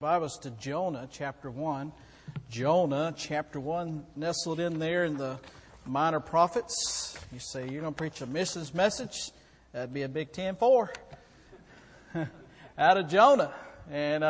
Bibles to Jonah chapter 1. Jonah chapter 1, nestled in there in the minor prophets. You say, you're going to preach a missions message? That'd be a big 10-4 out of Jonah. And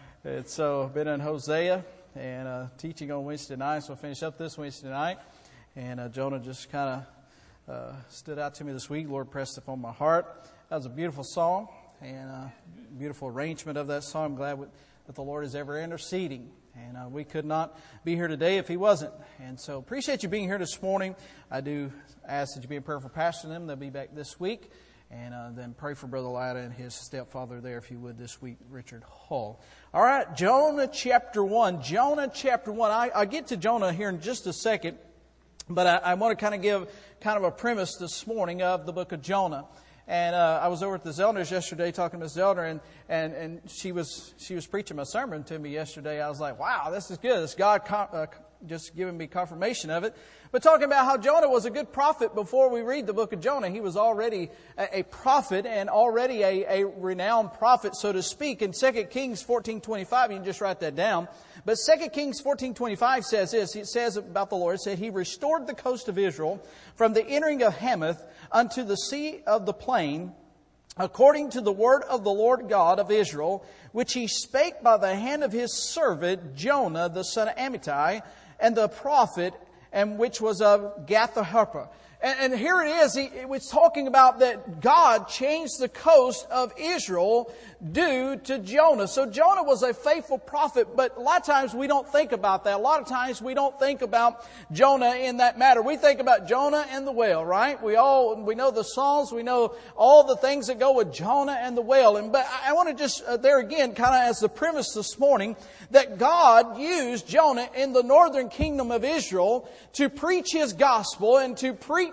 so been in Hosea and teaching on Wednesday night. So we'll finish up this Wednesday night. And Jonah just kind of stood out to me this week. Lord pressed upon my heart. That was a beautiful song and a beautiful arrangement of that song. I'm glad that the Lord is ever interceding. And we could not be here today if He wasn't. And so appreciate you being here this morning. I do ask that you be in prayer for Pastor and them. They'll be back this week. And then pray for Brother Lyda and his stepfather there, if you would, this week, Richard Hall. All right, Jonah chapter 1. Jonah chapter 1. I'll get to Jonah here in just a second. But I want to kind of give kind of a premise this morning of the book of Jonah. And I was over at the Zellners yesterday talking to Miss Zellner, and she was preaching a sermon to me yesterday. I was like, wow, this is good. It's God just giving me confirmation of it. But talking about how Jonah was a good prophet before we read the book of Jonah. He was already a prophet and already a renowned prophet, so to speak. In 2 Kings 14:25, you can just write that down. But 2 Kings 14:25 says this. It says about the Lord, it said, He restored the coast of Israel from the entering of Hamath unto the sea of the plain, according to the word of the Lord God of Israel, which He spake by the hand of His servant Jonah, the son of Amittai, and the prophet, and which was of Gath-hepher. And here it is. It was talking about that God changed the coast of Israel due to Jonah. So Jonah was a faithful prophet, but a lot of times we don't think about that. A lot of times we don't think about Jonah in that matter. We think about Jonah and the whale, right? We know the Psalms. We know all the things that go with Jonah and the whale. But I want to just, there again, kind of as the premise this morning, that God used Jonah in the northern kingdom of Israel to preach His gospel and to preach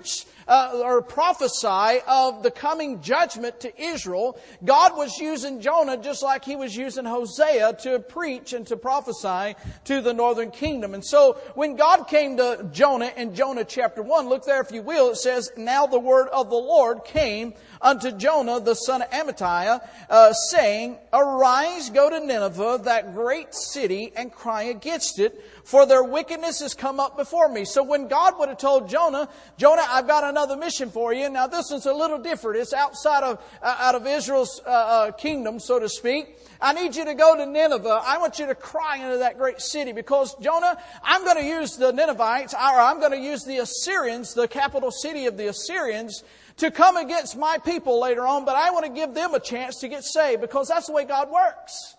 or prophesy of the coming judgment to Israel. God was using Jonah just like He was using Hosea to preach and to prophesy to the northern kingdom. And so when God came to Jonah in Jonah chapter 1, look there if you will, it says, Now the word of the Lord came unto Jonah the son of Amittai, saying, Arise, go to Nineveh, that great city, and cry against it, for their wickedness has come up before me. So when God would have told Jonah, I've got another mission for you. Now this one's a little different. It's outside of out of Israel's kingdom, so to speak. I need you to go to Nineveh. I want you to cry into that great city because, Jonah, I'm going to use the Ninevites, or I'm going to use the Assyrians, the capital city of the Assyrians, to come against my people later on, but I want to give them a chance to get saved because that's the way God works.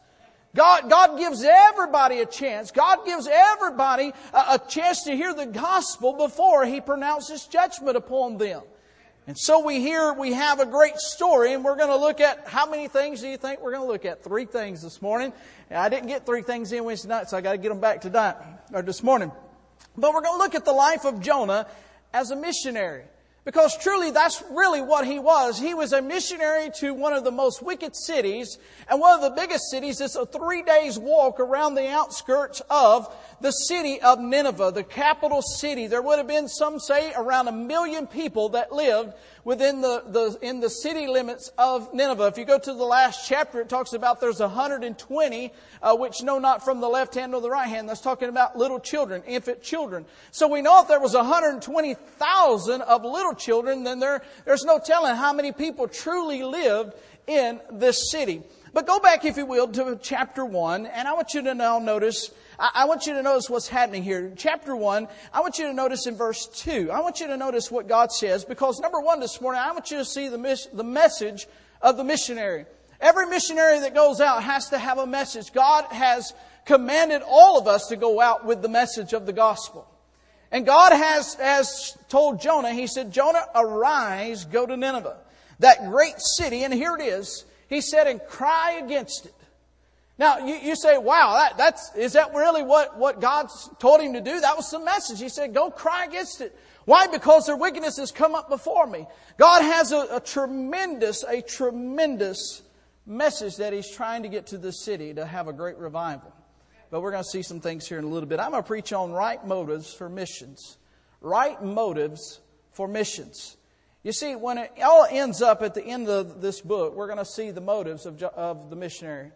God gives everybody a chance. God gives everybody a chance to hear the gospel before He pronounces judgment upon them. And so we have a great story, and we're going to look at, how many things do you think we're going to look at? 3 things this morning. And I didn't get 3 things in Wednesday night, so I got to get them back tonight, or this morning. But we're going to look at the life of Jonah as a missionary. Because truly that's really what he was. He was a missionary to one of the most wicked cities. And one of the biggest cities is a 3 days walk around the outskirts of the city of Nineveh, the capital city. There would have been, some say, around 1 million people that lived within in the city limits of Nineveh. If you go to the last chapter, it talks about there's 120 which know not from the left hand nor the right hand. That's talking about little children, infant children. So we know if there was 120,000 of little children, then there's no telling how many people truly lived in this city. But go back, if you will, to chapter 1, and I want you to now notice, I want you to notice what's happening here. Chapter 1, I want you to notice in verse 2. I want you to notice what God says, because number 1 this morning, I want you to see the message of the missionary. Every missionary that goes out has to have a message. God has commanded all of us to go out with the message of the gospel. And God has told Jonah, He said, Jonah, arise, go to Nineveh, that great city. And here it is. He said, and cry against it. Now, you say, wow, is that really what God told him to do? That was the message. He said, go cry against it. Why? Because their wickedness has come up before me. God has a tremendous message that He's trying to get to this city to have a great revival. But we're going to see some things here in a little bit. I'm going to preach on right motives for missions. Right motives for missions. You see, when it all ends up at the end of this book, we're going to see the motives of the missionary.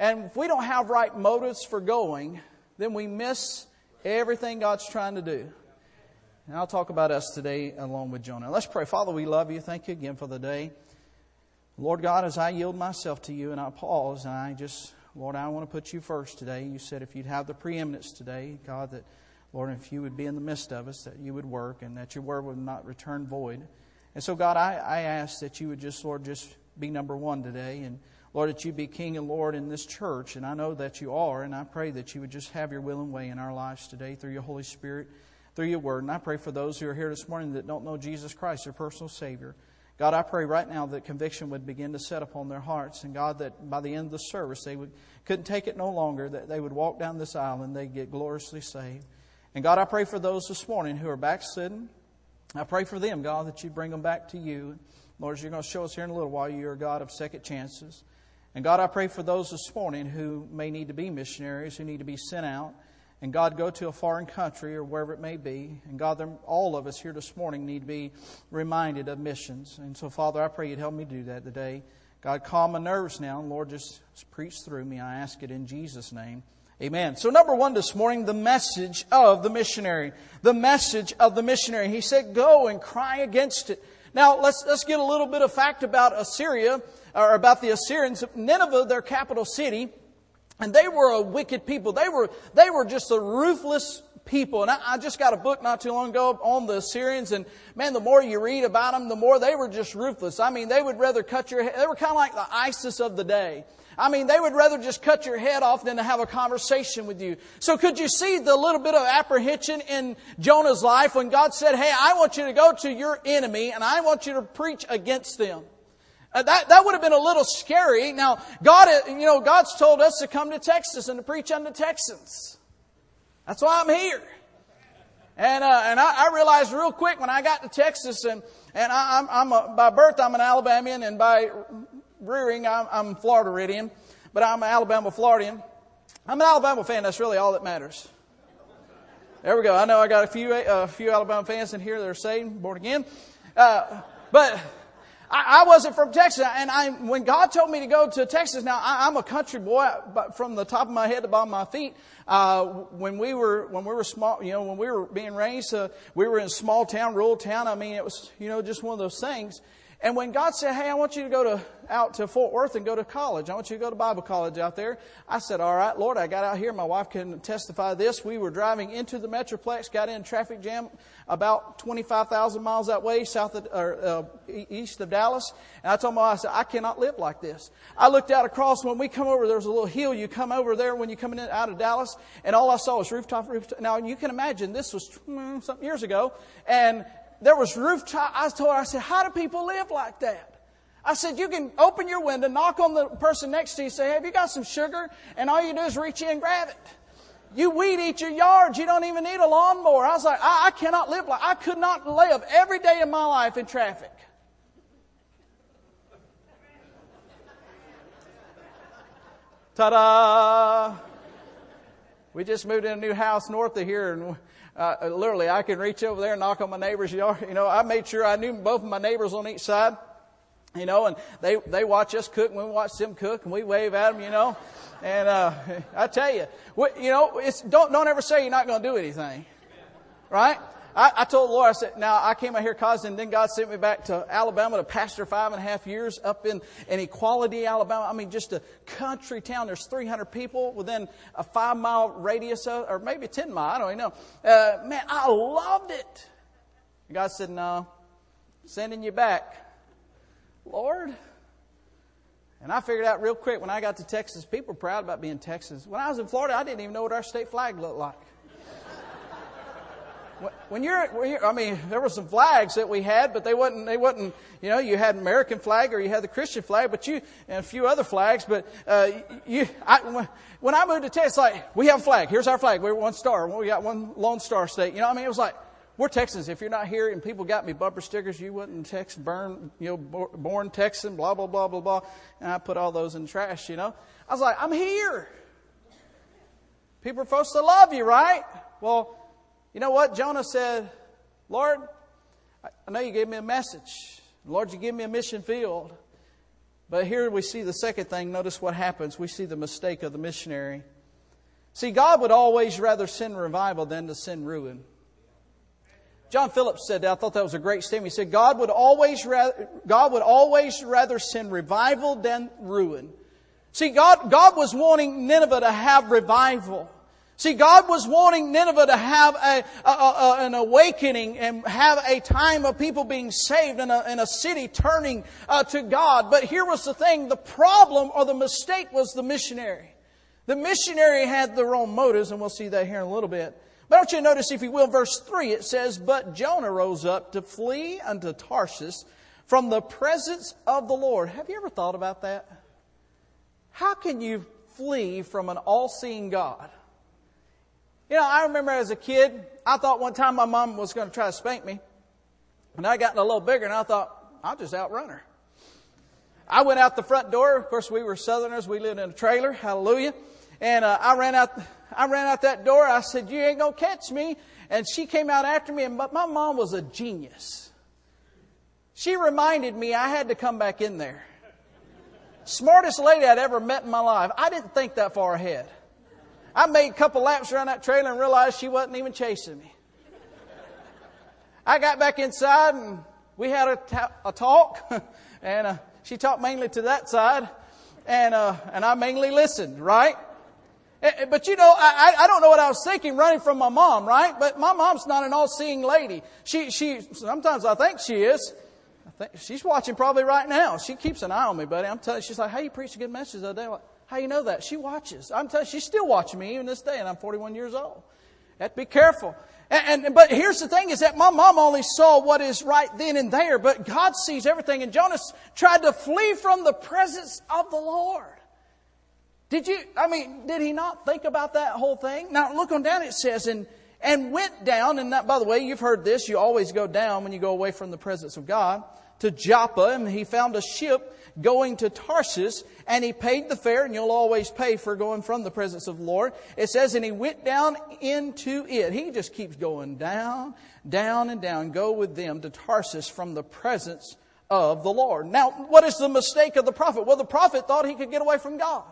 And if we don't have right motives for going, then we miss everything God's trying to do. And I'll talk about us today along with Jonah. Let's pray. Father, we love you. Thank you again for the day. Lord God, as I yield myself to you and I pause and I just, Lord, I want to put you first today. You said if you'd have the preeminence today, God, that, Lord, if you would be in the midst of us, that you would work and that your word would not return void. And so, God, I ask that you would just, Lord, just be number one today. And, Lord, that you be King and Lord in this church. And I know that you are. And I pray that you would just have your will and way in our lives today through your Holy Spirit, through your word. And I pray for those who are here this morning that don't know Jesus Christ, their personal Savior. God, I pray right now that conviction would begin to set upon their hearts. And God, that by the end of the service, they couldn't take it no longer, that they would walk down this aisle and they'd get gloriously saved. And God, I pray for those this morning who are backslidden. I pray for them, God, that you bring them back to you. Lord, as you're going to show us here in a little while, you're a God of second chances. And God, I pray for those this morning who may need to be missionaries, who need to be sent out. And God, go to a foreign country or wherever it may be. And God, all of us here this morning need to be reminded of missions. And so, Father, I pray you'd help me do that today. God, calm my nerves now. And Lord, just preach through me. I ask it in Jesus' name. Amen. So number one this morning, the message of the missionary. The message of the missionary. He said, go and cry against it. Now, let's get a little bit of fact about Assyria, or about the Assyrians. Nineveh, their capital city, and they were a wicked people. They were just a ruthless people. And I just got a book not too long ago on the Assyrians. And man, the more you read about them, the more they were just ruthless. I mean, they would rather cut your head. They were kind of like the ISIS of the day. I mean, they would rather just cut your head off than to have a conversation with you. So could you see the little bit of apprehension in Jonah's life when God said, hey, I want you to go to your enemy and I want you to preach against them? That would have been a little scary. Now, God's told us to come to Texas and to preach unto Texans. That's why I'm here. And I realized real quick when I got to Texas, and by birth I'm an Alabamian, and by rearing I'm Floridaridian, but I'm an Alabama Floridian. I'm an Alabama fan. That's really all that matters. There we go. I know I got a few Alabama fans in here that are saved, born again, but. I wasn't from Texas, and when God told me to go to Texas, now I'm a country boy, but from the top of my head to the bottom of my feet. When we were small, when we were being raised, we were in a small town, rural town. I mean, it was just one of those things. And when God said, hey, I want you to go out to Fort Worth and go to college. I want you to go to Bible college out there. I said, all right, Lord, I got out here. My wife can testify this. We were driving into the Metroplex, got in a traffic jam about 25,000 miles that way, east of Dallas. And I told my wife, I said, I cannot live like this. I looked out across. When we come over, there's a little hill. You come over there when you come out of Dallas, and all I saw was rooftop. Now, you can imagine this was some years ago, and there was rooftop. I told her, I said, how do people live like that? I said, you can open your window, knock on the person next to you, say, hey, have you got some sugar? And all you do is reach in and grab it. You weed eat your yard. You don't even need a lawnmower. I was like, I cannot live like, I could not live every day of my life in traffic. Ta-da! We just moved in a new house north of here, and literally, I can reach over there and knock on my neighbor's yard. I made sure I knew both of my neighbors on each side. And they watch us cook, and we watch them cook, and we wave at them. And I tell you, don't ever say you're not going to do anything, right? I told the Lord, I said, now I came out here and then God sent me back to Alabama to pastor 5.5 years up in Equality, Alabama. I mean, just a country town. There's 300 people within a 5-mile radius, or maybe 10 mile. I don't even know. Man, I loved it. And God said, no, sending you back. Lord. And I figured out real quick when I got to Texas, people were proud about being Texans. When I was in Florida, I didn't even know what our state flag looked like. There were some flags that we had, but they wasn't, you had American flag or you had the Christian flag, and a few other flags, but, when I moved to Texas, like, we have a flag. Here's our flag. We're one star. We got one Lone Star State. It was like, we're Texans. If you're not here and people got me bumper stickers, you wouldn't born Texan, blah, blah, blah, blah, blah. And I put all those in the trash, I was like, I'm here. People are supposed to love you, right? Well, you know what? Jonah said, Lord, I know you gave me a message. Lord, you gave me a mission field. But here we see the second thing. Notice what happens. We see the mistake of the missionary. See, God would always rather send revival than to send ruin. John Phillips said that. I thought that was a great statement. He said, God would always rather send revival than ruin. See, God was wanting Nineveh to have revival. See, God was wanting Nineveh to have an awakening and have a time of people being saved and a city turning to God. But here was the thing. The problem or the mistake was the missionary. The missionary had the wrong motives, and we'll see that here in a little bit. But I want you to notice, if you will, verse 3, it says, But Jonah rose up to flee unto Tarshish from the presence of the Lord. Have you ever thought about that? How can you flee from an all-seeing God? You know, I remember as a kid, I thought one time my mom was going to try to spank me. And I got a little bigger, and I thought, I'll just outrun her. I went out the front door. Of course, we were Southerners. We lived in a trailer. Hallelujah. And I ran out that door. I said, you ain't going to catch me. And she came out after me. But my mom was a genius. She reminded me I had to come back in there. Smartest lady I'd ever met in my life. I didn't think that far ahead. I made a couple laps around that trailer and realized she wasn't even chasing me. I got back inside and we had a talk. And she talked mainly to that side. And I mainly listened, right? But you know, I don't know what I was thinking running from my mom, right? But my mom's not an all-seeing lady. She sometimes I think she is. I think she's watching probably right now. She keeps an eye on me, buddy. I'm telling you, she's like, hey, you preached a good message the other day. Like, how you know that? She watches. I'm telling you, she's still watching me even this day, and I'm 41 years old. Have to be careful. But here's the thing, is that my mom only saw what is right then and there, but God sees everything. And Jonah tried to flee from the presence of the Lord. Did he not think about that whole thing? Now look on down, it says, and went down, and that, by the way, you've heard this, you always go down when you go away from the presence of God, to Joppa, and he found a ship going to Tarshish, and he paid the fare, and you'll always pay for going from the presence of the Lord. It says, and he went down into it. He just keeps going down, down, and down. Go with them to Tarshish from the presence of the Lord. Now, what is the mistake of the prophet? Well, the prophet thought he could get away from God.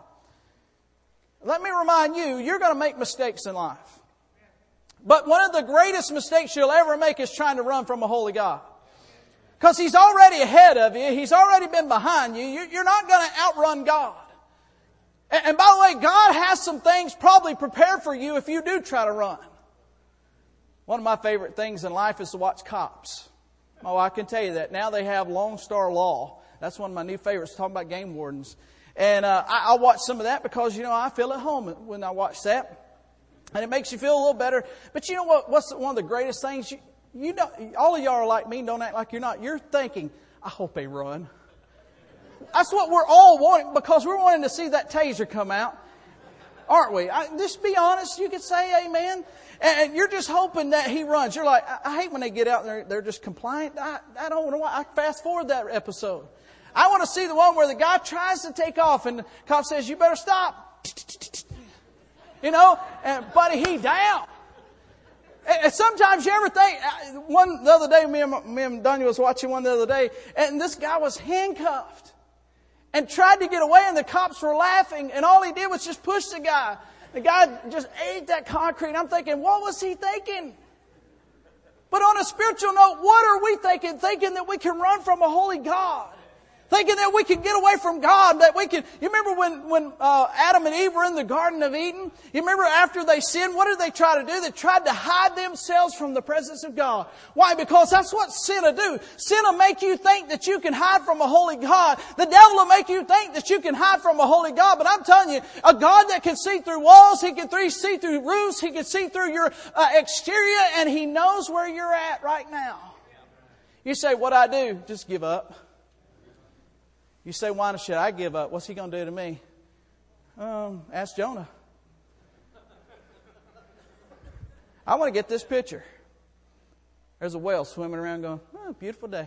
Let me remind you, you're going to make mistakes in life. But one of the greatest mistakes you'll ever make is trying to run from a holy God. Because He's already ahead of you. He's already been behind you. You're not going to outrun God. And by the way, God has some things probably prepared for you if you do try to run. One of my favorite things in life is to watch Cops. Oh, I can tell you that. Now they have Lone Star Law. That's one of my new favorites, talking about game wardens. And I watch some of that because, you know, I feel at home when I watch that. And it makes you feel a little better. But you know what? What's one of the greatest things? You don't, all of y'all are like me. Don't act like you're not. You're thinking, I hope they run. That's what we're all wanting, because we're wanting to see that taser come out. Aren't we? Just be honest. You could say amen. And you're just hoping that he runs. You're like, I hate when they get out and they're just compliant. I don't know why. I fast forward that episode. I want to see the one where the guy tries to take off and the cop says, you better stop. You know, and buddy, he down. And sometimes you ever think, the other day, me and Daniel was watching one the other day, and this guy was handcuffed and tried to get away, and the cops were laughing, and all he did was just push the guy. The guy just ate that concrete. I'm thinking, what was he thinking? But on a spiritual note, what are we thinking? Thinking that we can run from a holy God. Thinking that we can get away from God, that we can. You remember when Adam and Eve were in the Garden of Eden? You remember after they sinned, what did they try to do? They tried to hide themselves from the presence of God. Why? Because that's what sin will do. Sin will make you think that you can hide from a holy God. The devil will make you think that you can hide from a holy God. But I'm telling you, a God that can see through walls, He can see through roofs, He can see through your exterior, and He knows where you're at right now. You say, what I do? Just give up. You say, why should I give up? What's He going to do to me? Ask Jonah. I want to get this picture. There's a whale swimming around going, oh, beautiful day.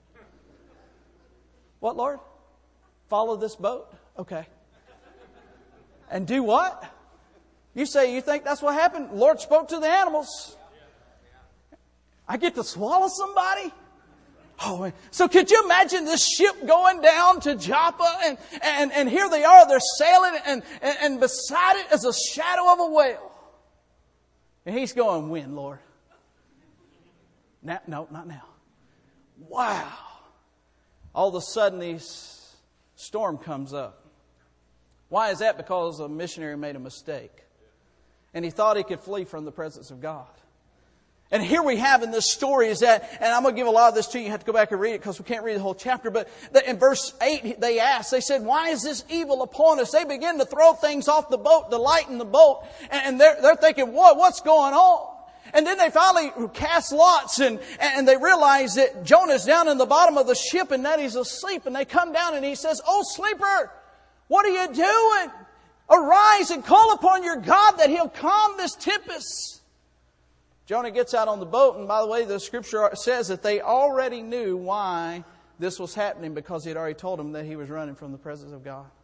What, Lord? Follow this boat? Okay. And do what? You say, you think that's what happened? The Lord spoke to the animals. I get to swallow somebody? Oh, so could you imagine this ship going down to Joppa and here they are, they're sailing and beside it is a shadow of a whale. And he's going, when, Lord? Now, no, not now. Wow. All of a sudden this storm comes up. Why is that? Because a missionary made a mistake. And he thought he could flee from the presence of God. And here we have in this story is that, and I'm going to give a lot of this to you. You have to go back and read it because we can't read the whole chapter. But in verse 8, they said, why is this evil upon us? They begin to throw things off the boat to lighten the boat. And they're thinking, what's going on? And then they finally cast lots and they realize that Jonah's down in the bottom of the ship and that he's asleep. And they come down and he says, oh, sleeper, what are you doing? Arise and call upon your God that He'll calm this tempest. Jonah gets out on the boat, and by the way, the scripture says that they already knew why this was happening because He had already told them that he was running from the presence of God.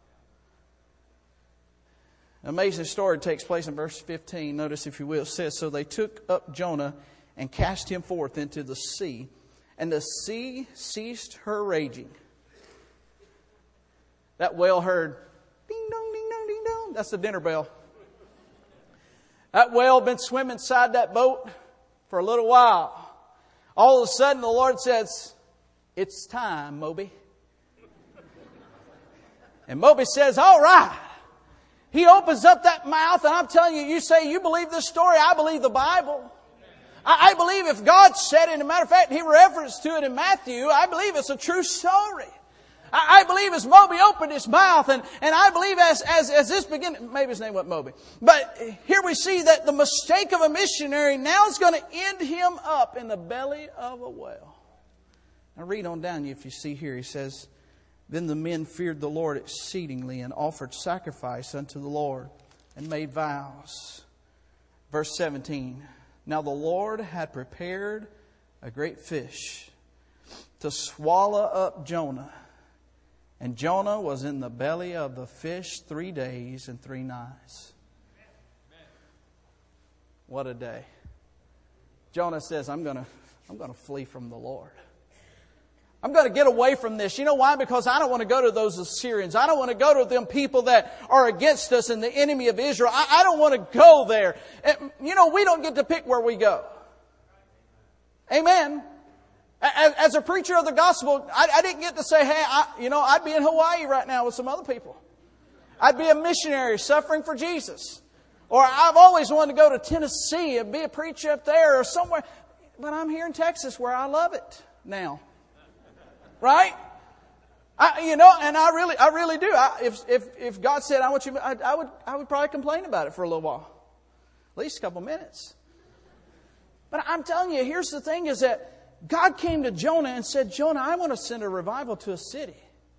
An amazing story takes place in verse 15. Notice, if you will, it says, so they took up Jonah and cast him forth into the sea, and the sea ceased her raging. That whale heard, ding dong, ding dong, ding dong. That's the dinner bell. That whale had been swimming inside that boat for a little while. All of a sudden the Lord says, it's time, Moby. And Moby says, all right. He opens up that mouth and I'm telling you, you say you believe this story, I believe the Bible. I believe if God said it, and a matter of fact, He referenced to it in Matthew, I believe it's a true story. I believe as Moby opened his mouth, and I believe as this began, maybe his name wasn't Moby, but here we see that the mistake of a missionary now is going to end him up in the belly of a whale. Now read on down if you see here, he says, then the men feared the Lord exceedingly and offered sacrifice unto the Lord and made vows. Verse 17, now the Lord had prepared a great fish to swallow up Jonah. And Jonah was in the belly of the fish 3 days and 3 nights. What a day. Jonah says, I'm going to flee from the Lord. I'm going to get away from this. You know why? Because I don't want to go to those Assyrians. I don't want to go to them people that are against us and the enemy of Israel. I don't want to go there. You know, we don't get to pick where we go. Amen. As a preacher of the gospel, I didn't get to say, hey, I'd be in Hawaii right now with some other people. I'd be a missionary suffering for Jesus. Or I've always wanted to go to Tennessee and be a preacher up there or somewhere. But I'm here in Texas where I love it now. Right? And I really do. If God said, I want you, I would probably complain about it for a little while. At least a couple minutes. But I'm telling you, here's the thing is that God came to Jonah and said, Jonah, I want to send a revival to a city.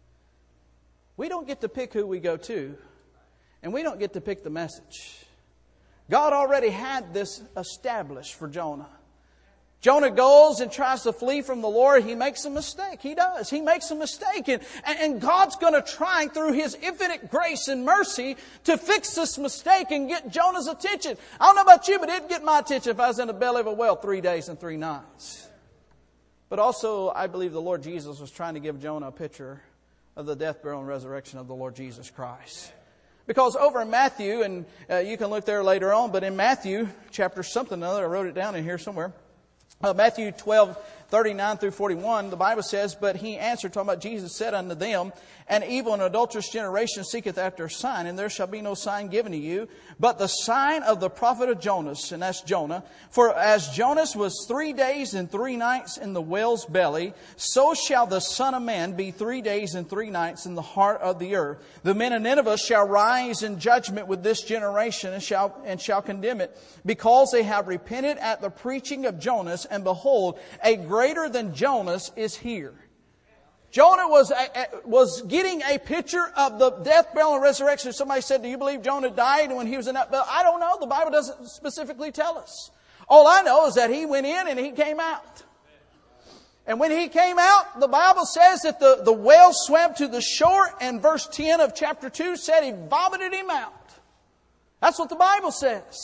We don't get to pick who we go to. And we don't get to pick the message. God already had this established for Jonah. Jonah goes and tries to flee from the Lord. He makes a mistake. He does. He makes a mistake. And God's going to try through His infinite grace and mercy to fix this mistake and get Jonah's attention. I don't know about you, but it'd get my attention if I was in the belly of a whale 3 days and 3 nights. But also, I believe the Lord Jesus was trying to give Jonah a picture of the death, burial, and resurrection of the Lord Jesus Christ. Because over in Matthew, and you can look there later on, but in Matthew, chapter something or other, I wrote it down in here somewhere. Matthew 12:39 through 41, the Bible says, but He answered, talking about Jesus, said unto them, an evil and adulterous generation seeketh after a sign, and there shall be no sign given to you, but the sign of the prophet of Jonas, and that's Jonah. For as Jonas was 3 days and 3 nights in the whale's belly, so shall the Son of Man be 3 days and 3 nights in the heart of the earth. The men of Nineveh shall rise in judgment with this generation and shall condemn it, because they have repented at the preaching of Jonas, and behold, a greater than Jonas is here. Jonah was getting a picture of the death, burial, and resurrection. Somebody said, do you believe Jonah died when he was in that belly? I don't know. The Bible doesn't specifically tell us. All I know is that he went in and he came out. And when he came out, the Bible says that the whale swam to the shore, and verse 10 of chapter 2 said He vomited him out. That's what the Bible says.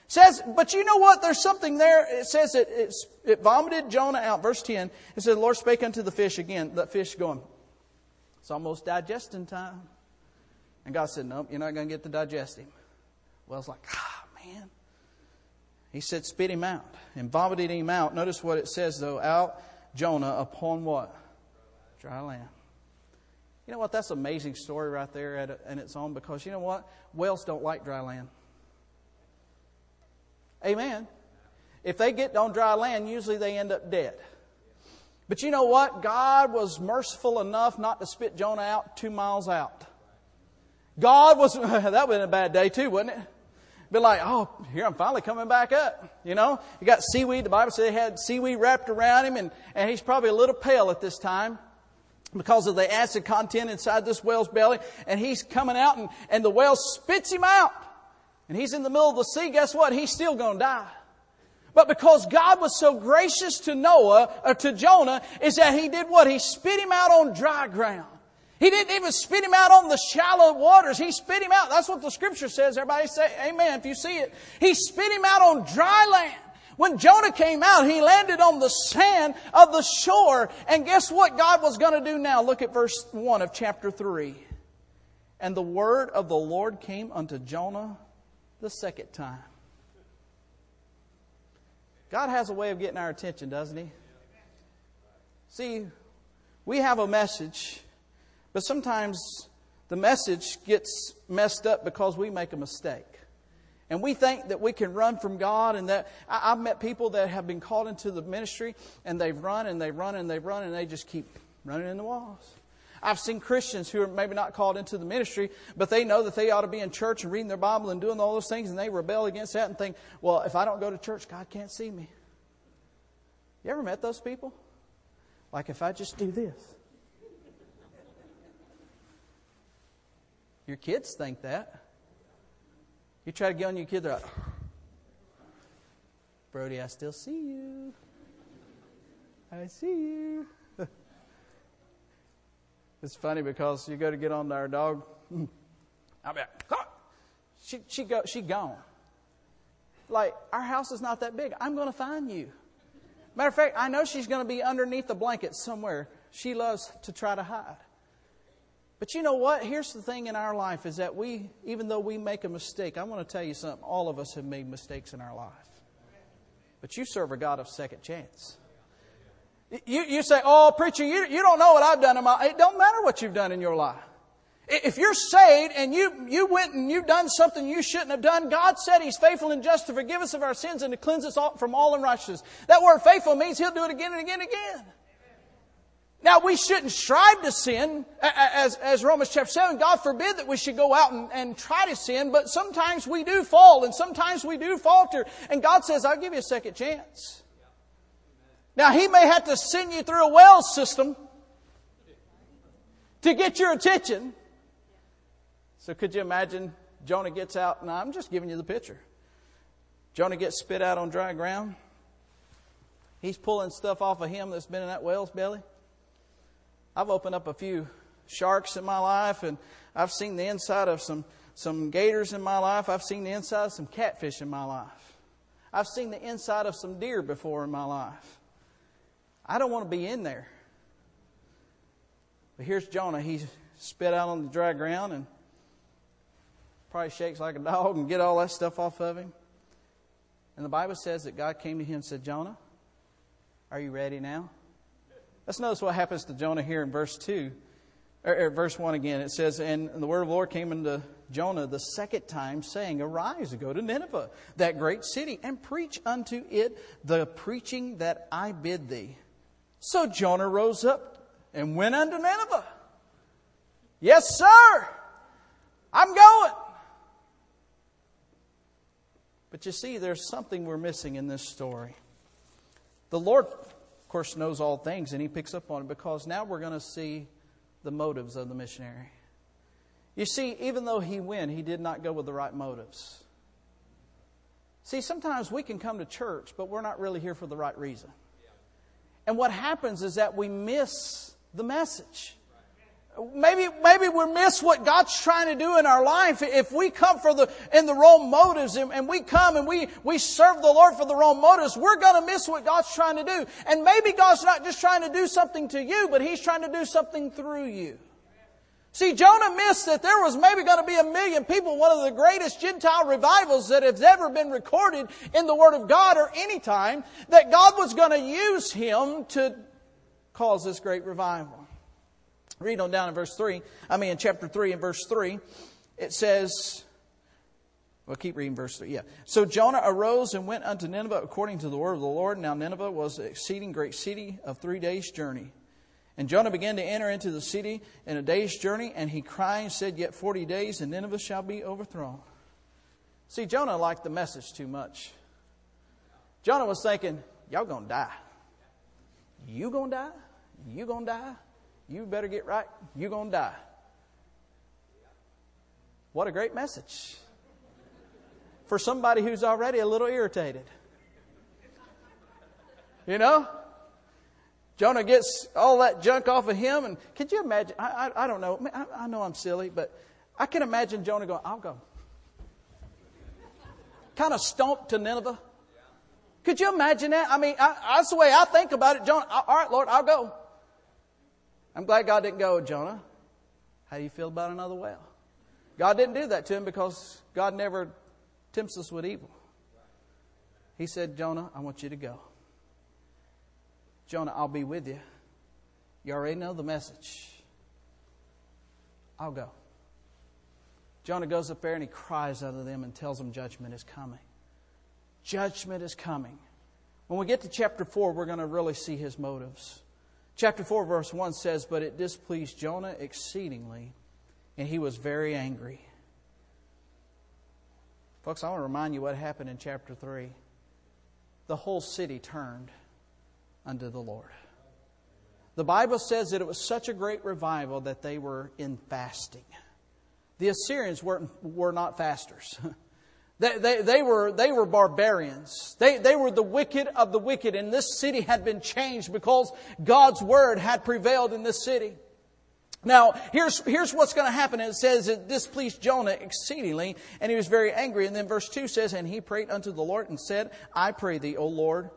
Says, but you know what? There's something there. It says it vomited Jonah out. Verse 10. It says, the Lord spake unto the fish again. That fish going, it's almost digesting time. And God said, nope, you're not going to get to digest him. Well, it's like, man. He said, spit him out. And vomited him out. Notice what it says, though. Out Jonah upon what? Dry land. You know what? That's an amazing story right there in its own. Because you know what? Whales don't like dry land. Amen. If they get on dry land, usually they end up dead. But you know what? God was merciful enough not to spit Jonah out 2 miles out. God was, that would have been a bad day too, wouldn't it? Be like, oh, here I'm finally coming back up. You know, you got seaweed. The Bible says they had seaweed wrapped around him, and he's probably a little pale at this time because of the acid content inside this whale's belly. And he's coming out, and the whale spits him out. And he's in the middle of the sea. Guess what? He's still going to die. But because God was so gracious to to Jonah, is that He did what? He spit him out on dry ground. He didn't even spit him out on the shallow waters. He spit him out. That's what the Scripture says. Everybody say amen if you see it. He spit him out on dry land. When Jonah came out, he landed on the sand of the shore. And guess what God was going to do now? Look at verse 1 of chapter 3. And the word of the Lord came unto Jonah the second time. God has a way of getting our attention, doesn't He? See, we have a message, but sometimes the message gets messed up because we make a mistake. And we think that we can run from God, and that I've met people that have been called into the ministry, and they've run and they run and they run, and they just keep running in the walls. I've seen Christians who are maybe not called into the ministry, but they know that they ought to be in church and reading their Bible and doing all those things, and they rebel against that and think, well, if I don't go to church, God can't see me. You ever met those people? Like, if I just do this. Your kids think that. You try to get on your kid, they're like, Brody, I still see you. I see you. It's funny because you go to get on to our dog. I'll be like, she gone. Like, our house is not that big. I'm going to find you. Matter of fact, I know she's going to be underneath the blanket somewhere. She loves to try to hide. But you know what? Here's the thing in our life is that even though we make a mistake, I want to tell you something. All of us have made mistakes in our life. But you serve a God of second chance. You say, oh, preacher, you don't know what I've done in my life. It don't matter what you've done in your life. If you're saved and you went and you've done something you shouldn't have done, God said He's faithful and just to forgive us of our sins and to cleanse us from all unrighteousness. That word faithful means He'll do it again and again and again. Now, we shouldn't strive to sin, as Romans chapter 7. God forbid that we should go out and try to sin, but sometimes we do fall and sometimes we do falter. And God says, I'll give you a second chance. Now, He may have to send you through a well system to get your attention. So could you imagine Jonah gets out? Now, I'm just giving you the picture. Jonah gets spit out on dry ground. He's pulling stuff off of him that's been in that whale's belly. I've opened up a few sharks in my life, and I've seen the inside of some gators in my life. I've seen the inside of some catfish in my life. I've seen the inside of some deer before in my life. I don't want to be in there. But here's Jonah. He's spit out on the dry ground and probably shakes like a dog and get all that stuff off of him. And the Bible says that God came to him and said, Jonah, are you ready now? Let's notice what happens to Jonah here in verse 2. Or verse 1 again. It says, and the word of the Lord came unto Jonah the second time, saying, Arise, go to Nineveh, that great city, and preach unto it the preaching that I bid thee. So Jonah rose up and went unto Nineveh. Yes, sir. I'm going. But you see, there's something we're missing in this story. The Lord, of course, knows all things, and He picks up on it because now we're going to see the motives of the missionary. You see, even though he went, he did not go with the right motives. See, sometimes we can come to church, but we're not really here for the right reason. And what happens is that we miss the message. Maybe we miss what God's trying to do in our life. If we come in the wrong motives and we come and we serve the Lord for the wrong motives, we're going to miss what God's trying to do. And maybe God's not just trying to do something to you, but He's trying to do something through you. See, Jonah missed that there was maybe going to be 1 million people, one of the greatest Gentile revivals that has ever been recorded in the Word of God or any time, that God was going to use him to cause this great revival. Read on down in chapter 3 and verse 3, it says, well, keep reading verse 3, yeah. So Jonah arose and went unto Nineveh according to the word of the Lord. Now Nineveh was an exceeding great city of 3 days' journey. And Jonah began to enter into the city in a day's journey, and he crying said, Yet 40 days, and Nineveh shall be overthrown. See, Jonah liked the message too much. Jonah was thinking, y'all going to die. You going to die? You going to die? You better get right. You're going to die. What a great message. For somebody who's already a little irritated. You know? Jonah gets all that junk off of him. And could you imagine? I don't know. I know I'm silly, but I can imagine Jonah going, I'll go. Kind of stomped to Nineveh. Could you imagine that? I mean, that's the way I think about it. Jonah, all right, Lord, I'll go. I'm glad God didn't go, Jonah, how do you feel about another well? God didn't do that to him because God never tempts us with evil. He said, Jonah, I want you to go. Jonah, I'll be with you. You already know the message. I'll go. Jonah goes up there and he cries unto them and tells them judgment is coming. Judgment is coming. When we get to chapter 4, we're going to really see his motives. Chapter 4, verse 1 says, But it displeased Jonah exceedingly, and he was very angry. Folks, I want to remind you what happened in chapter 3. The whole city turned unto the Lord. The Bible says that it was such a great revival that they were in fasting. The Assyrians were not fasters. They were barbarians. They were the wicked of the wicked. And this city had been changed because God's word had prevailed in this city. Now, here's what's going to happen. It says it displeased Jonah exceedingly, and he was very angry. And then verse 2 says, And he prayed unto the Lord and said, I pray thee, O Lord,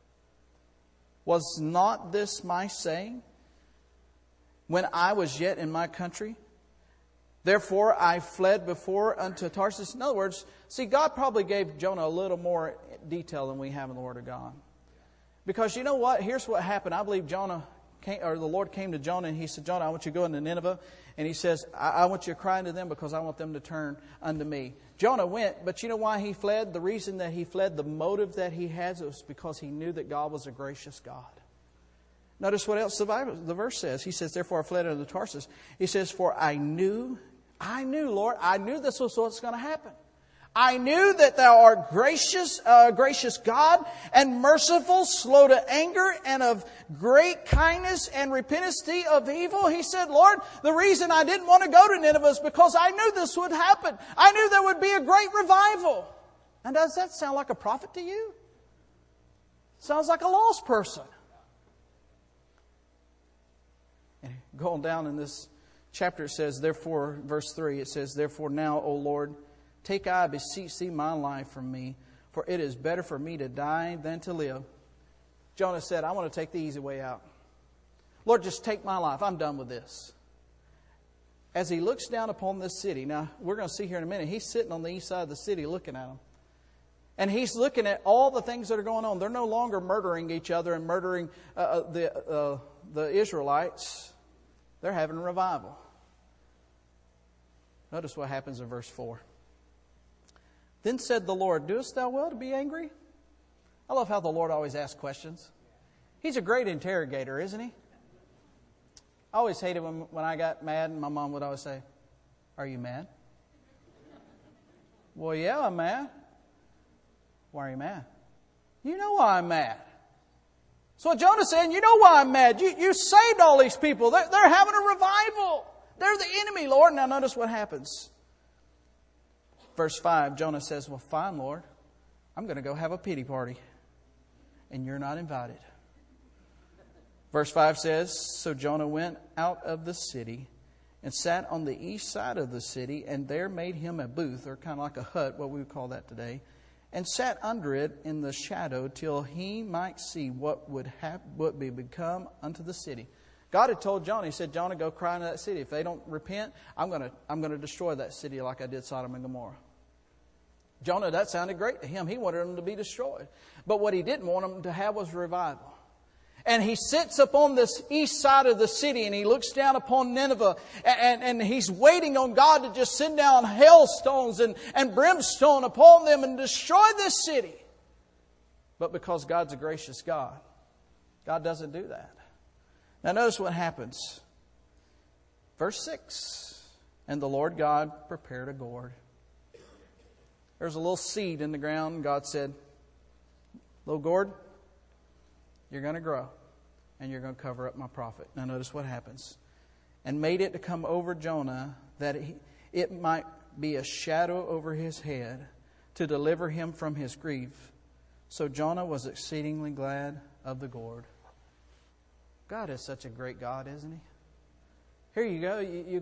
was not this my saying when I was yet in my country? Therefore I fled before unto Tarsus. In other words, see, God probably gave Jonah a little more detail than we have in the Word of God. Because you know what? Here's what happened. I believe the Lord came to Jonah and He said, Jonah, I want you to go into Nineveh. And He says, I want you to cry unto them because I want them to turn unto me. Jonah went, but you know why he fled? The reason that he fled, the motive that he had, was because he knew that God was a gracious God. Notice what else the verse says. He says, Therefore I fled unto Tarsus. He says, For I knew, Lord, I knew this was what's going to happen. I knew that Thou art gracious God and merciful, slow to anger, and of great kindness and repentance of evil. He said, Lord, the reason I didn't want to go to Nineveh is because I knew this would happen. I knew there would be a great revival. And does that sound like a prophet to you? Sounds like a lost person. And going down in this chapter, it says, Therefore, verse 3, it says, Therefore now, O Lord, take, I beseech Thee, my life from me, for it is better for me to die than to live. Jonah said, I want to take the easy way out. Lord, just take my life. I'm done with this. As he looks down upon this city, now we're going to see here in a minute, he's sitting on the east side of the city looking at them. And he's looking at all the things that are going on. They're no longer murdering each other and murdering the Israelites. They're having a revival. Notice what happens in verse 4. Then said the Lord, Doest thou well to be angry? I love how the Lord always asks questions. He's a great interrogator, isn't He? I always hated when I got mad and my mom would always say, Are you mad? Well, yeah, I'm mad. Why are you mad? You know why I'm mad. So Jonah's saying, you know why I'm mad. You saved all these people. They're having a revival. They're the enemy, Lord. Now notice what happens. Verse 5, Jonah says, Well, fine, Lord. I'm going to go have a pity party. And you're not invited. Verse 5 says, So Jonah went out of the city and sat on the east side of the city, and there made him a booth, or kind of like a hut, what we would call that today, and sat under it in the shadow till he might see what would be become unto the city. God had told Jonah, He said, Jonah, go cry into that city. If they don't repent, I'm going to destroy that city like I did Sodom and Gomorrah. Jonah, that sounded great to him. He wanted them to be destroyed. But what he didn't want them to have was revival. And he sits up on this east side of the city and he looks down upon Nineveh and he's waiting on God to just send down hailstones and brimstone upon them and destroy this city. But because God's a gracious God, God doesn't do that. Now notice what happens. Verse 6, and the Lord God prepared a gourd. There's a little seed in the ground and God said, little gourd, you're going to grow and you're going to cover up my prophet. Now notice what happens. And made it to come over Jonah that it might be a shadow over his head to deliver him from his grief. So Jonah was exceedingly glad of the gourd. God is such a great God, isn't He? Here you go.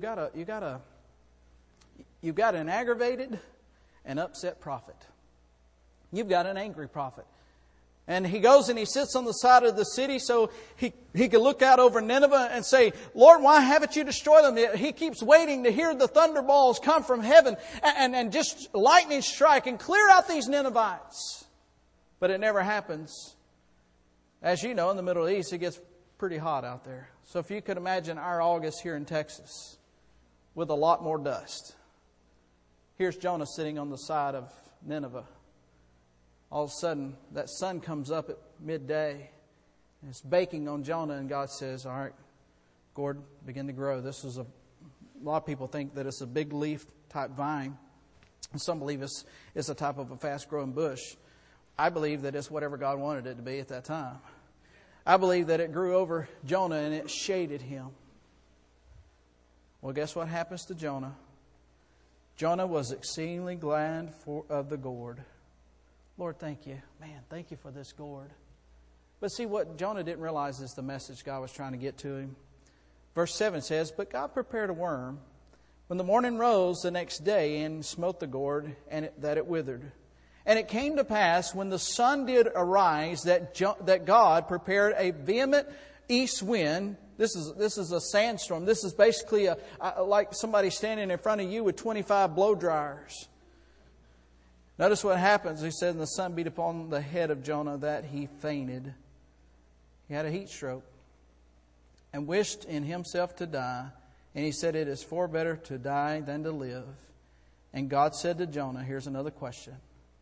You've got an aggravated and upset prophet. You've got an angry prophet. And he goes and he sits on the side of the city so he can look out over Nineveh and say, Lord, why haven't you destroyed them? He keeps waiting to hear the thunderballs come from heaven and just lightning strike and clear out these Ninevites. But it never happens. As you know, in the Middle East, it gets pretty hot out there. So if you could imagine our August here in Texas with a lot more dust. Here's Jonah sitting on the side of Nineveh. All of a sudden, that sun comes up at midday. And it's baking on Jonah. And God says, all right, gourd, begin to grow. This is a lot of people think that it's a big leaf type vine. And some believe it's a type of a fast growing bush. I believe that it's whatever God wanted it to be at that time. I believe that it grew over Jonah and it shaded him. Well, guess what happens to Jonah? Jonah was exceedingly glad of the gourd. Lord, thank you. Man, thank you for this gourd. But see, what Jonah didn't realize is the message God was trying to get to him. Verse 7 says, but God prepared a worm when the morning rose the next day and smote the gourd, and that it withered. And it came to pass when the sun did arise that God prepared a vehement east wind. This is a sandstorm. This is basically like somebody standing in front of you with 25 blow dryers. Notice what happens. He said, and the sun beat upon the head of Jonah that he fainted. He had a heat stroke and wished in himself to die. And he said, it is far better to die than to live. And God said to Jonah, here's another question.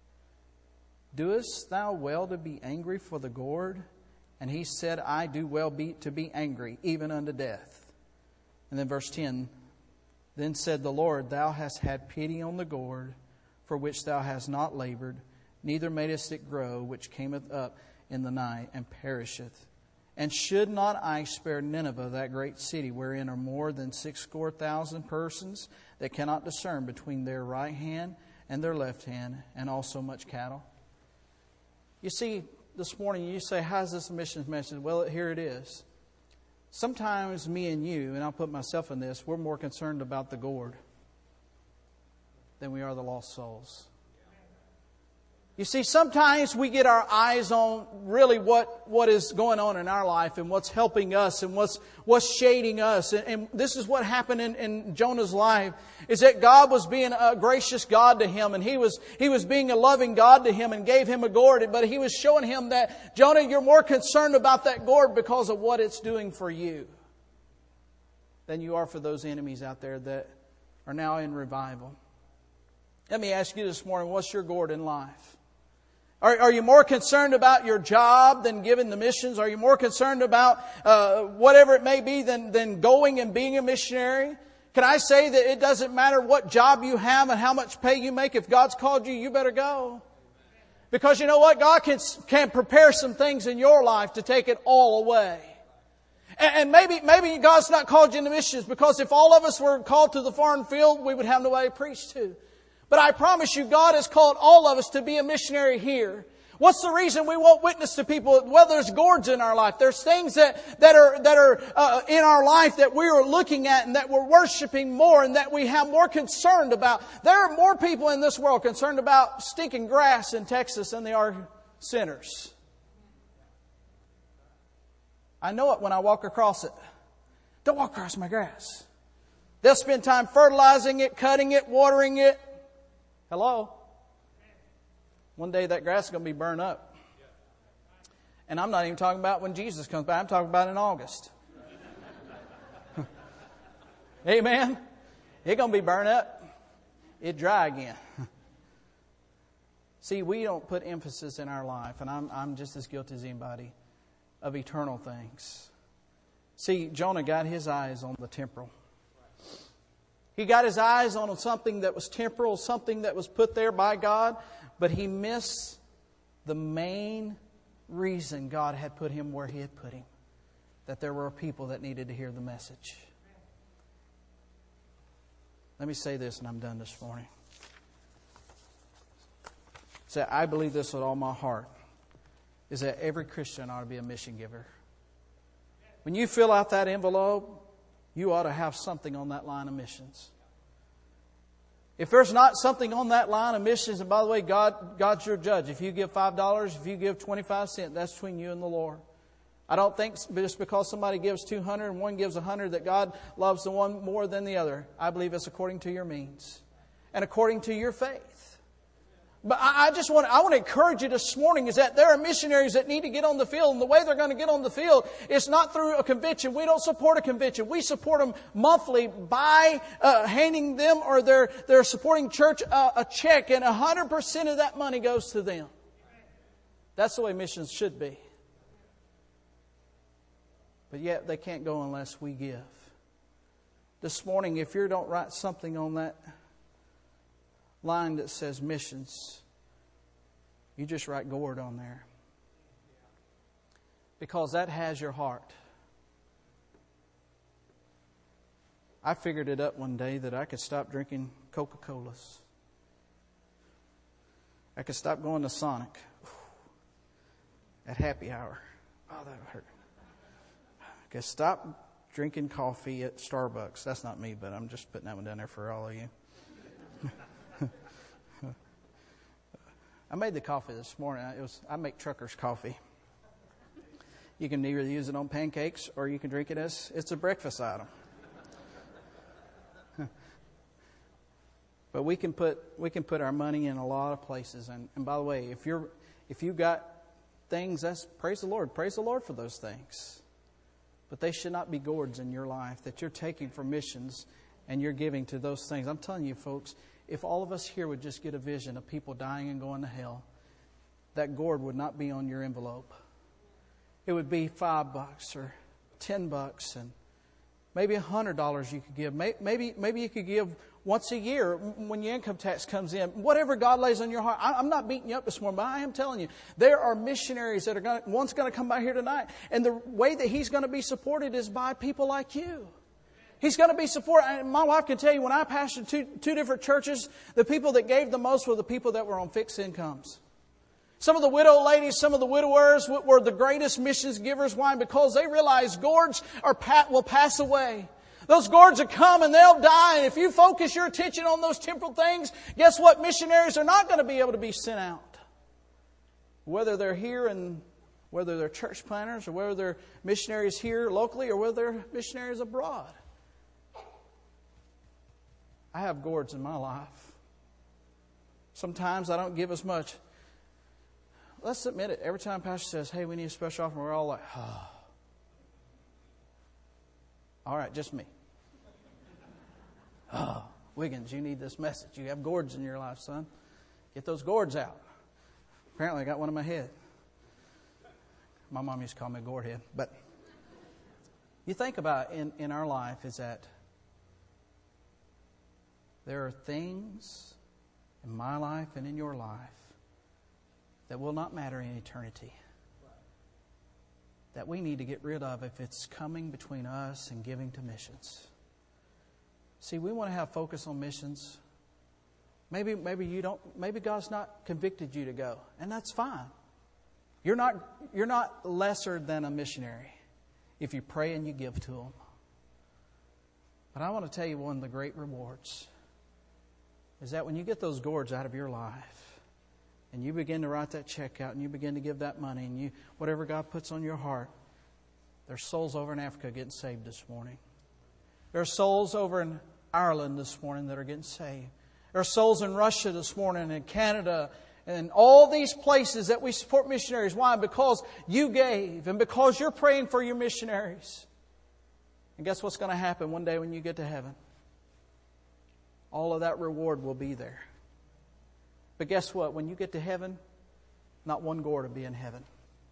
Doest thou well to be angry for the gourd? And he said, I do well to be angry, even unto death. And then verse 10, then said the Lord, thou hast had pity on the gourd, for which thou hast not labored, neither madest it grow, which cometh up in the night, and perisheth. And should not I spare Nineveh, that great city, wherein are more than 60,000 persons that cannot discern between their right hand and their left hand, and also much cattle? You see, this morning you say, how's this a missions message? Well, here it is. Sometimes me and you, and I'll put myself in this, we're more concerned about the gourd than we are the lost souls. You see, sometimes we get our eyes on really what is going on in our life and what's helping us and what's shading us. And this is what happened in Jonah's life, is that God was being a gracious God to him, and He was being a loving God to him and gave him a gourd. But He was showing him that, Jonah, you're more concerned about that gourd because of what it's doing for you than you are for those enemies out there that are now in revival. Let me ask you this morning, what's your gourd in life? Are you more concerned about your job than giving the missions? Are you more concerned about whatever it may be than going and being a missionary? Can I say that it doesn't matter what job you have and how much pay you make? If God's called you, you better go. Because you know what? God can prepare some things in your life to take it all away. And maybe God's not called you into missions, because if all of us were called to the foreign field, we would have nobody to preach to. But I promise you, God has called all of us to be a missionary here. What's the reason we won't witness to people? Well, there's gourds in our life. There's things that are in our life that we are looking at and that we're worshiping more and that we have more concerned about. There are more people in this world concerned about stinking grass in Texas than they are sinners. I know it when I walk across it. Don't walk across my grass. They'll spend time fertilizing it, cutting it, watering it. Hello? One day that grass is going to be burned up. And I'm not even talking about when Jesus comes back. I'm talking about in August. Amen? It's going to be burned up. It dry again. See, we don't put emphasis in our life, and I'm just as guilty as anybody, of eternal things. See, Jonah got his eyes on the temporal. He got his eyes on something that was temporal, something that was put there by God, but he missed the main reason God had put him where He had put him. That there were people that needed to hear the message. Let me say this and I'm done this morning. So I believe this with all my heart, is that every Christian ought to be a mission giver. When you fill out that envelope, you ought to have something on that line of missions. If there's not something on that line of missions, and by the way, God's your judge. If you give $5, if you give 25 cents, that's between you and the Lord. I don't think just because somebody gives 200 and one gives 100 that God loves the one more than the other. I believe it's according to your means and according to your faith. But I want to encourage you this morning is that there are missionaries that need to get on the field. And the way they're going to get on the field is not through a convention. We don't support a convention. We support them monthly by handing them or their supporting church a check. And 100% of that money goes to them. That's the way missions should be. But yet they can't go unless we give. This morning, if you don't write something on that line that says missions, you just write gourd on there. Because that has your heart. I figured it up one day that I could stop drinking Coca-Colas. I could stop going to Sonic at happy hour. Oh, that hurt. I could stop drinking coffee at Starbucks. That's not me, but I'm just putting that one down there for all of you. I made the coffee this morning. I make Trucker's coffee. You can either use it on pancakes or you can drink it as it's a breakfast item. But we can put our money in a lot of places. And by the way, if you got things, that's praise the Lord. Praise the Lord for those things. But they should not be gourds in your life that you're taking for missions and you're giving to those things. I'm telling you, folks, if all of us here would just get a vision of people dying and going to hell, that gourd would not be on your envelope. It would be $5 or $10 and maybe $100 you could give. Maybe you could give once a year when your income tax comes in. Whatever God lays on your heart. I'm not beating you up this morning, but I am telling you, there are missionaries that are one's going to come by here tonight. And the way that he's going to be supported is by people like you. He's going to be supported. My wife can tell you, when I pastored two different churches, the people that gave the most were the people that were on fixed incomes. Some of the widow ladies, some of the widowers were the greatest missions givers. Why? Because they realized gourds will pass away. Those gourds will come and they'll die. And if you focus your attention on those temporal things, guess what? Missionaries are not going to be able to be sent out. Whether they're here and whether they're church planners or whether they're missionaries here locally or whether they're missionaries abroad. I have gourds in my life. Sometimes I don't give as much. Let's admit it. Every time Pastor says, hey, we need a special offering, we're all like, oh. All right, just me. Oh, Wiggins, you need this message. You have gourds in your life, son. Get those gourds out. Apparently I got one in my head. My mom used to call me a gourd head. But you think about in our life is that there are things in my life and in your life that will not matter in eternity. That we need to get rid of if it's coming between us and giving to missions. See, we want to have focus on missions. Maybe you don't. Maybe God's not convicted you to go, and that's fine. You're not lesser than a missionary if you pray and you give to them. But I want to tell you one of the great rewards is that when you get those gourds out of your life and you begin to write that check out and you begin to give that money and whatever God puts on your heart, there's souls over in Africa getting saved this morning. There are souls over in Ireland this morning that are getting saved. There are souls in Russia this morning and Canada and all these places that we support missionaries. Why? Because you gave and because you're praying for your missionaries. And guess what's going to happen one day when you get to heaven? All of that reward will be there. But guess what? When you get to heaven, not one gourd will be in heaven.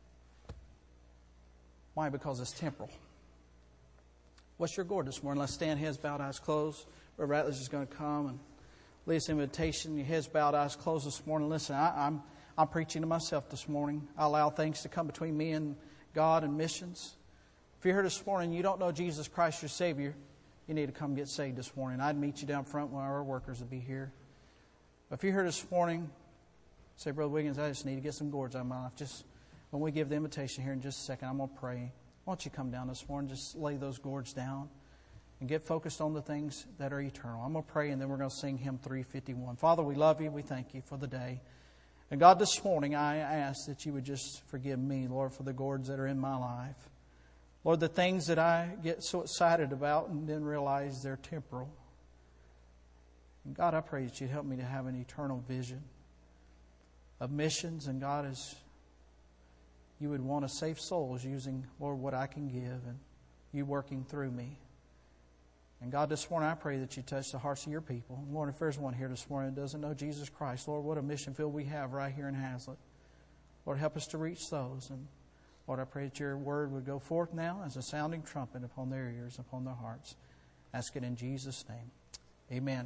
Why? Because it's temporal. What's your gourd this morning? Let's stand, heads bowed, eyes closed. Brother Ratledge is going to come and lead us in invitation. Your heads bowed, eyes closed this morning. Listen, I'm preaching to myself this morning. I allow things to come between me and God and missions. If you're here this morning and you don't know Jesus Christ your Savior, you need to come get saved this morning. I'd meet you down front. One of our workers would be here. But if you're here this morning, say, Brother Wiggins, I just need to get some gourds out of my life. Just when we give the invitation here in just a second, I'm going to pray. Why don't you come down this morning, just lay those gourds down and get focused on the things that are eternal. I'm going to pray and then we're going to sing hymn 351. Father, we love you. We thank you for the day. And God, this morning I ask that you would just forgive me, Lord, for the gourds that are in my life. Lord, the things that I get so excited about and then realize they're temporal. And God, I pray that you'd help me to have an eternal vision of missions. And God, as you would want to save souls using, Lord, what I can give and you working through me. And God, this morning I pray that you touch the hearts of your people. And Lord, if there's one here this morning that doesn't know Jesus Christ, Lord, what a mission field we have right here in Hazlet. Lord, help us to reach those. And Lord, I pray that your word would go forth now as a sounding trumpet upon their ears, upon their hearts. Ask it in Jesus' name. Amen.